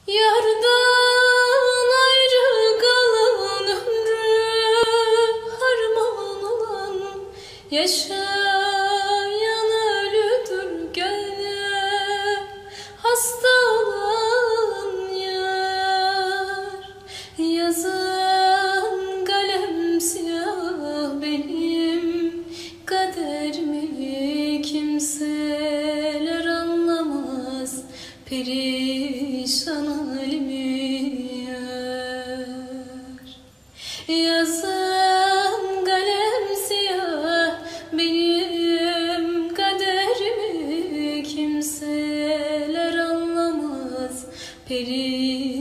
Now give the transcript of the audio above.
Yardan ayrı kalan ömrü harman olan, yaşayan ölüdür gönlüm, hasta olan yar. Yazan kalem siyah benim kaderimi kimseler anlamaz, perişan halimi yar. Yazan kalem siyah benim kaderimi kimseler anlamaz, perişan